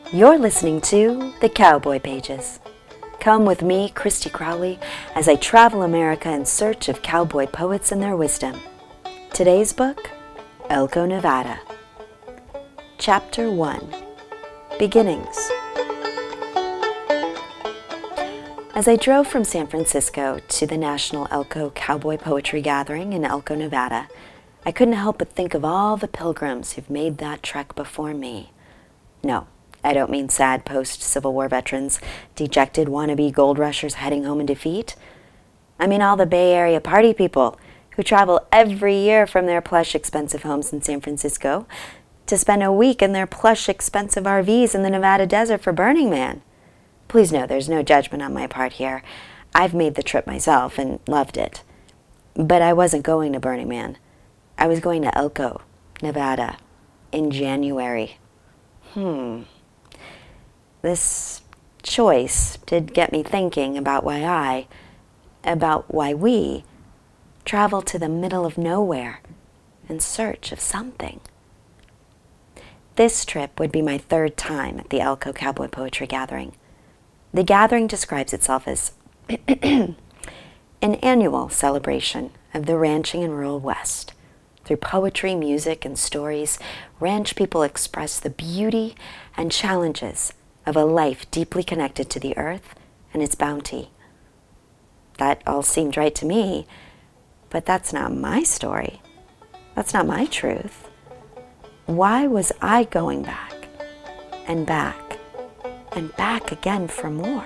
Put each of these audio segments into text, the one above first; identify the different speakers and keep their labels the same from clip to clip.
Speaker 1: You're listening to The Cowboy Pages. Come with me, Christy Crowley, as I travel America in search of cowboy poets and their wisdom. Today's book, Elko, Nevada. Chapter 1, Beginnings. As I drove from San Francisco to the National Elko Cowboy Poetry Gathering in Elko, Nevada, I couldn't help but think of all the pilgrims who've made that trek before me. No, I don't mean sad post-Civil War veterans, dejected wannabe gold rushers heading home in defeat. I mean all the Bay Area party people who travel every year from their plush, expensive homes in San Francisco to spend a week in their plush, expensive RVs in the Nevada desert for Burning Man. Please know there's no judgment on my part here. I've made the trip myself and loved it. But I wasn't going to Burning Man. I was going to Elko, Nevada, in January. This choice did get me thinking about why we travel to the middle of nowhere in search of something. This trip would be my third time at the Elko Cowboy Poetry Gathering. The gathering describes itself as an annual celebration of the ranching and rural West. Through poetry, music, and stories, ranch people express the beauty and challenges of a life deeply connected to the earth and its bounty. That all seemed right to me, but that's not my story. That's not my truth. Why was I going back and back and back again for more?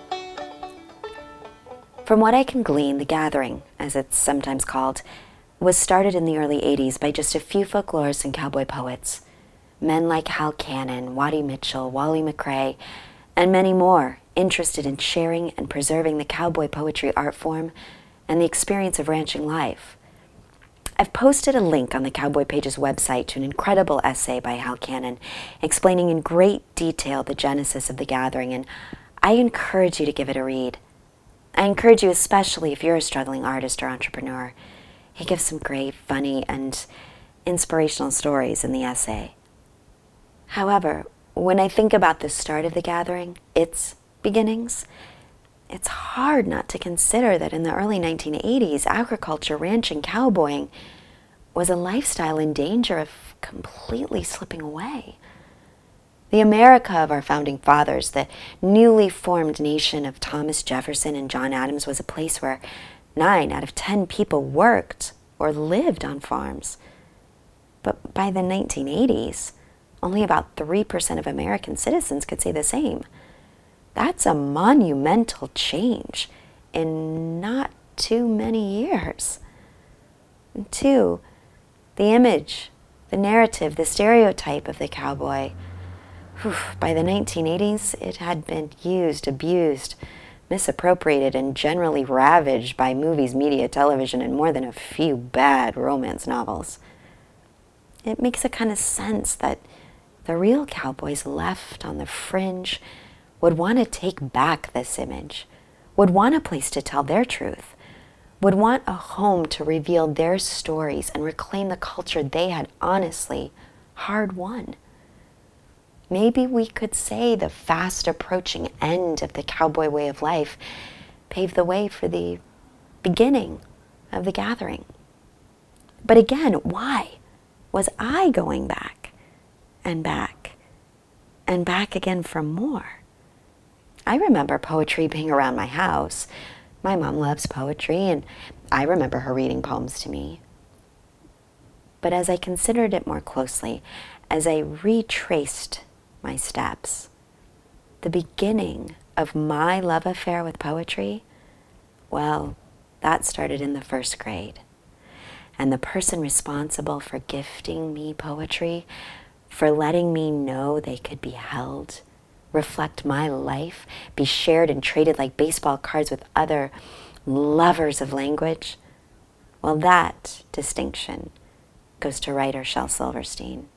Speaker 1: From what I can glean, the gathering, as it's sometimes called, was started in the early 80s by just a few folklorists and cowboy poets. Men like Hal Cannon, Waddy Mitchell, Wally McRae, and many more interested in sharing and preserving the cowboy poetry art form and the experience of ranching life. I've posted a link on the Cowboy Pages website to an incredible essay by Hal Cannon explaining in great detail the genesis of the gathering, and I encourage you to give it a read. I encourage you especially if you're a struggling artist or entrepreneur. He gives some great, funny, and inspirational stories in the essay. However, when I think about the start of the gathering, its beginnings, it's hard not to consider that in the early 1980s, agriculture, ranching, cowboying was a lifestyle in danger of completely slipping away. The America of our founding fathers, the newly formed nation of Thomas Jefferson and John Adams, was a place where 9 out of 10 people worked or lived on farms. But by the 1980s, only about 3% of American citizens could say the same. That's a monumental change in not too many years. And 2, the image, the narrative, the stereotype of the cowboy, by the 1980s, it had been used, abused, misappropriated, and generally ravaged by movies, media, television, and more than a few bad romance novels. It makes a kind of sense that the real cowboys left on the fringe would want to take back this image, would want a place to tell their truth, would want a home to reveal their stories and reclaim the culture they had honestly hard won. Maybe we could say the fast approaching end of the cowboy way of life paved the way for the beginning of the gathering. But again, why was I going back and back and back again for more? I remember poetry being around my house. My mom loves poetry, and I remember her reading poems to me. But as I considered it more closely, as I retraced my steps, the beginning of my love affair with poetry, well, that started in the first grade. And the person responsible for gifting me poetry, for letting me know they could be held, reflect my life, be shared and traded like baseball cards with other lovers of language, well, that distinction goes to writer Shel Silverstein.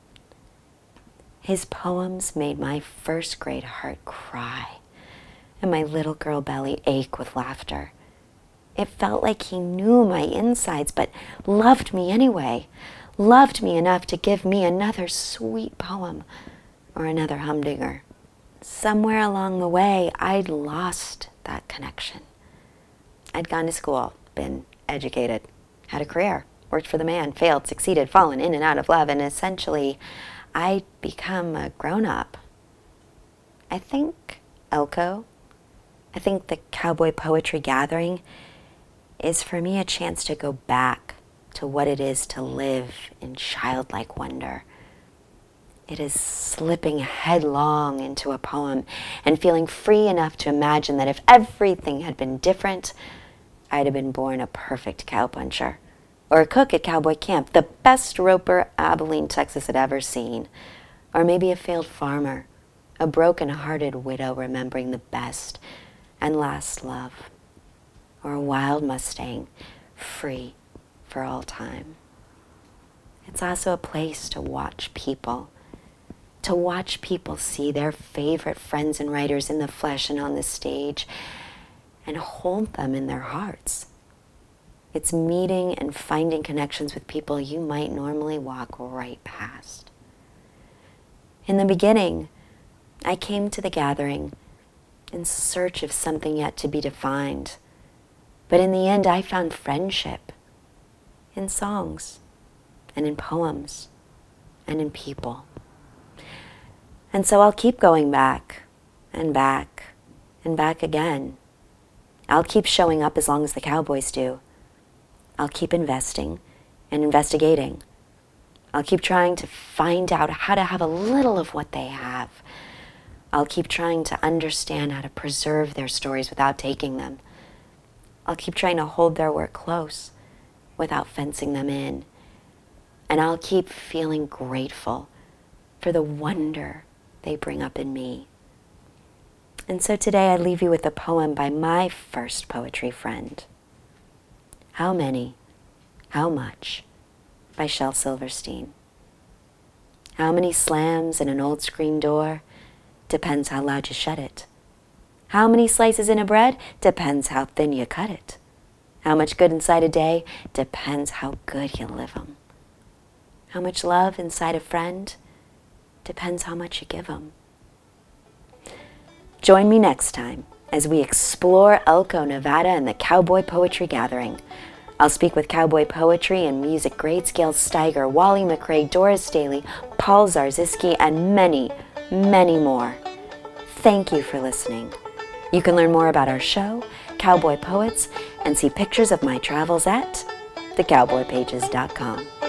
Speaker 1: His poems made my first grade heart cry and my little girl belly ache with laughter. It felt like he knew my insides, but loved me anyway, loved me enough to give me another sweet poem or another humdinger. somewhere along the way, I'd lost that connection. I'd gone to school, been educated, had a career, worked for the man, failed, succeeded, fallen in and out of love, and essentially I'd become a grown-up. I think Elko, I think the Cowboy Poetry Gathering is for me a chance to go back to what it is to live in childlike wonder. It is slipping headlong into a poem and feeling free enough to imagine that if everything had been different, I'd have been born a perfect cowpuncher, or a cook at cowboy camp, the best roper Abilene, Texas had ever seen, or maybe a failed farmer, a broken-hearted widow remembering the best and last love, or a wild Mustang, free for all time. It's also a place to watch people see their favorite friends and writers in the flesh and on the stage and hold them in their hearts. It's meeting and finding connections with people you might normally walk right past. In the beginning, I came to the gathering in search of something yet to be defined. But in the end, I found friendship in songs and in poems and in people. And so I'll keep going back and back and back again. I'll keep showing up as long as the cowboys do. I'll keep investing and investigating. I'll keep trying to find out how to have a little of what they have. I'll keep trying to understand how to preserve their stories without taking them. I'll keep trying to hold their work close without fencing them in. And I'll keep feeling grateful for the wonder they bring up in me. And so today I leave you with a poem by my first poetry friend. How Many, How Much, by Shel Silverstein. How many slams in an old screen door? Depends how loud you shut it. How many slices in a bread? Depends how thin you cut it. How much good inside a day? Depends how good you live 'em. How much love inside a friend? Depends how much you give 'em. Join me next time as we explore Elko, Nevada and the Cowboy Poetry Gathering. I'll speak with cowboy poetry and music greats Gail Steiger, Wally McCrae, Doris Daly, Paul Zarzyski, and many, many more. Thank you for listening. You can learn more about our show, Cowboy Poets, and see pictures of my travels at thecowboypages.com.